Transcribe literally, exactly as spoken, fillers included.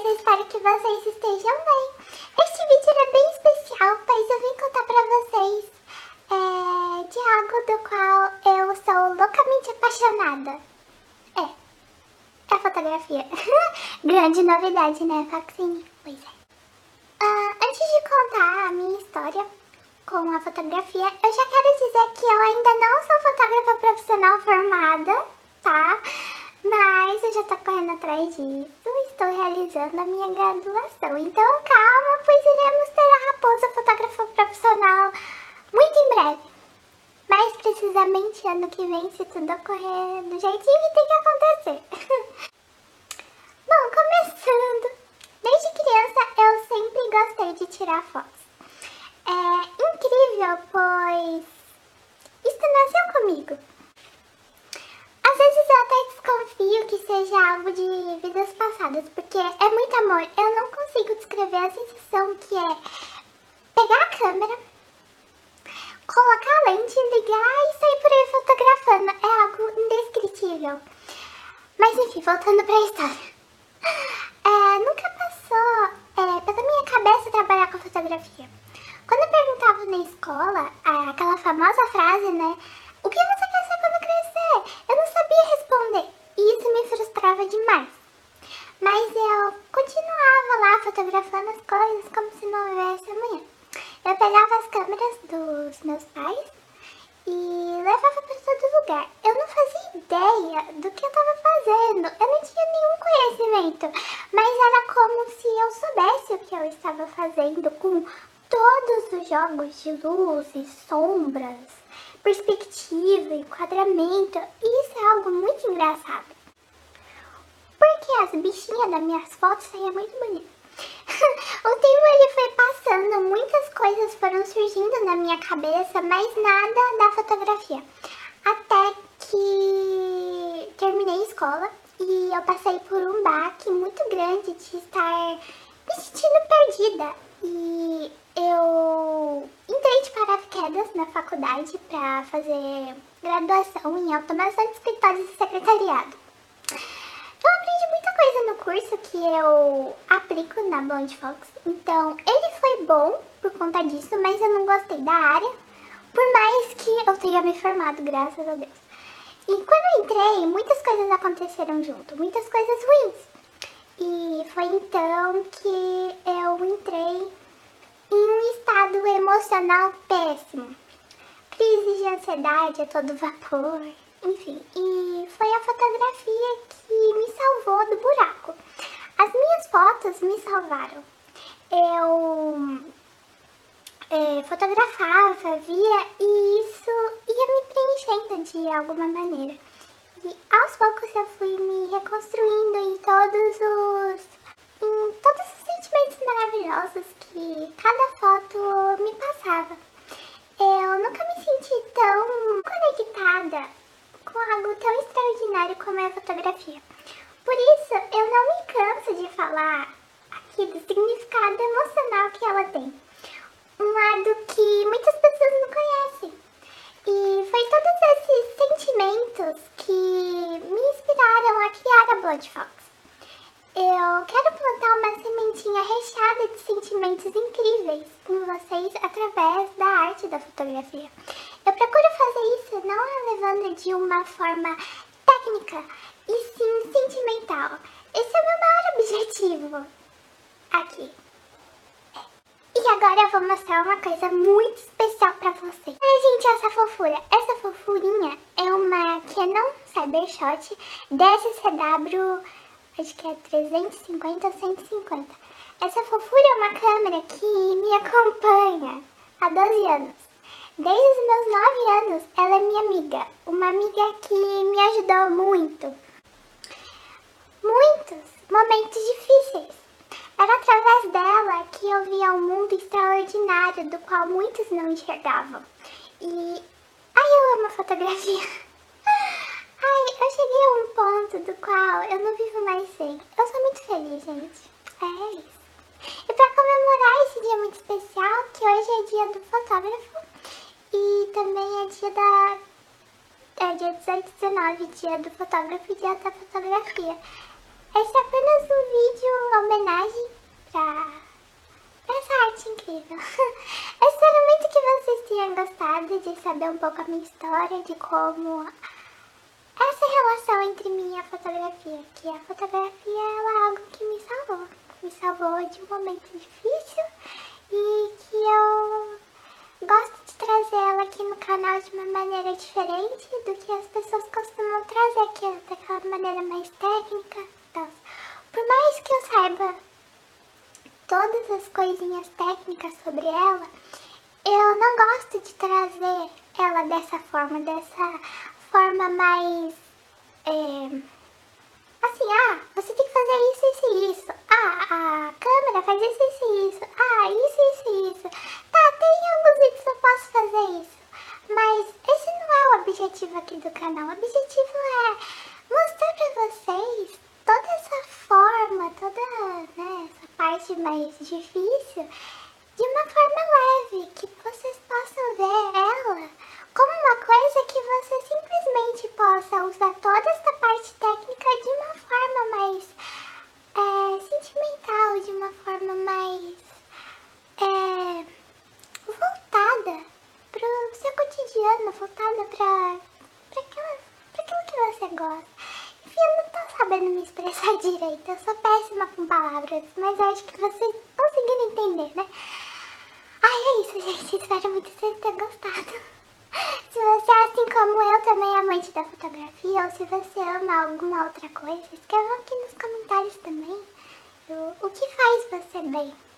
eu espero que vocês estejam bem. Este vídeo é bem especial, pois eu vim contar pra vocês é, de algo do qual eu sou loucamente apaixonada. É, é a fotografia. Grande novidade, né, Foxine? Pois é. Uh, antes de contar a minha história com a fotografia, eu já quero dizer que eu ainda não sou fotógrafa profissional formada, tá? Mas eu já tô correndo atrás disso, estou realizando a minha graduação. Então calma, pois iremos ter a Raposa fotógrafa profissional muito em breve. Mais precisamente ano que vem, se tudo ocorrer do jeitinho que tem que acontecer. Bom, começando. Desde criança eu sempre gostei de tirar fotos. É incrível, pois isso nasceu comigo. Às vezes eu até desconfio que seja algo de vidas passadas, porque é muito amor. Eu não consigo descrever a sensação que é pegar a câmera, colocar a lente, ligar e sair por aí fotografando. É algo indescritível. Mas enfim, voltando pra história. É, nunca passou é, pela minha cabeça trabalhar com fotografia. Quando eu perguntava na escola, aquela famosa frase, né? O que você quer ser quando crescer? Eu não sabia responder e isso me frustrava demais. Mas eu continuava lá fotografando as coisas como se não houvesse amanhã. Eu pegava as câmeras dos meus pais e levava para todo lugar. Eu não fazia ideia do que eu estava fazendo, eu não tinha nenhum conhecimento, mas era como se eu soubesse o que eu estava fazendo com todos os jogos de luzes, sombras, perspectiva, enquadramento. E isso é algo muito engraçado, porque as bichinhas das minhas fotos saíam muito bonitas. O tempo ele foi passando, muitas coisas foram surgindo na minha cabeça, mas nada da fotografia. Até que terminei a escola e eu passei por um baque muito grande de estar me sentindo perdida. E eu entrei de paraquedas na faculdade para fazer graduação em automação de escritórios e secretariado. Eu aprendi muita coisa no curso que eu aplico na Blonde Fox, então ele foi bom por conta disso, mas eu não gostei da área, por mais que eu tenha me formado, graças a Deus. E quando eu entrei, muitas coisas aconteceram junto, muitas coisas ruins. E foi então que eu entrei em um estado emocional péssimo. Crise de ansiedade a todo vapor, enfim. E foi a fotografia que me salvou do buraco. As minhas fotos me salvaram. Eu é, fotografava, via e isso ia me preenchendo de alguma maneira. E aos poucos eu fui me reconstruindo em todos os, em todos os sentimentos maravilhosos que cada foto me passava. Eu nunca me senti tão conectada com algo tão extraordinário como é a fotografia. Por isso, eu não me canso de falar aqui do significado emocional que ela tem. Um lado que muitas pessoas não conhecem. E foi todos esses sentimentos que me inspiraram a criar a Blonde Fox. Eu quero plantar uma sementinha recheada de sentimentos incríveis em vocês através da arte da fotografia. Eu procuro fazer isso não levando de uma forma técnica, e sim sentimental. Esse é o meu maior objetivo aqui. E agora eu vou mostrar uma coisa muito especial pra vocês. Olha, gente, essa fofura. Essa fofurinha é uma Canon Cybershot D S C W, acho que é trezentos e cinquenta ou cento e cinquenta. Essa fofura é uma câmera que me acompanha há doze anos. Desde os meus nove anos, ela é minha amiga. Uma amiga que me ajudou muito. Muitos momentos difíceis. Era através dela que eu via um mundo extraordinário do qual muitos não enxergavam. E... ai, eu amo a fotografia. Ai, eu cheguei a um ponto do qual eu não vivo mais sem. Eu sou muito feliz, gente. É isso. E pra comemorar esse dia muito especial, que hoje é dia do fotógrafo e também é dia da... é dia dezoito e dezenove, dia do fotógrafo e dia da fotografia. esse é apenas um vídeo homenagem pra, pra essa arte incrível. Eu espero muito que vocês tenham gostado de saber um pouco a minha história, de como essa relação entre mim e a fotografia, que a fotografia é algo que me salvou, me salvou de um momento difícil e que eu gosto de trazer ela aqui no canal de uma maneira diferente do que as pessoas costumam trazer, que é daquela maneira mais técnica. Então, por mais que eu saiba todas as coisinhas técnicas sobre ela, eu não gosto de trazer ela dessa forma, dessa forma mais, é, assim, ah, você tem que fazer isso, isso e isso, ah, a câmera faz isso, isso e isso, ah, isso, isso e isso, tá, tem alguns vídeos que eu posso fazer isso, mas esse não é o objetivo aqui do canal. O objetivo é mostrar pra vocês toda essa forma, toda, né, essa parte mais difícil, de uma forma leve, que vocês possam ver ela como uma coisa que você simplesmente possa usar toda essa parte técnica de uma forma mais é, sentimental, de uma forma mais é, voltada pro seu cotidiano, voltada pra, pra, aquela, pra aquilo que você gosta. Enfim, eu não tô sabendo me expressar direito, eu sou péssima com palavras, mas eu acho que vocês conseguiram entender, né? Ai, é isso, gente. Espero muito que vocês tenham gostado. Se você, assim como eu, também é amante da fotografia, ou se você ama alguma outra coisa, escreva aqui nos comentários também o, o que faz você bem.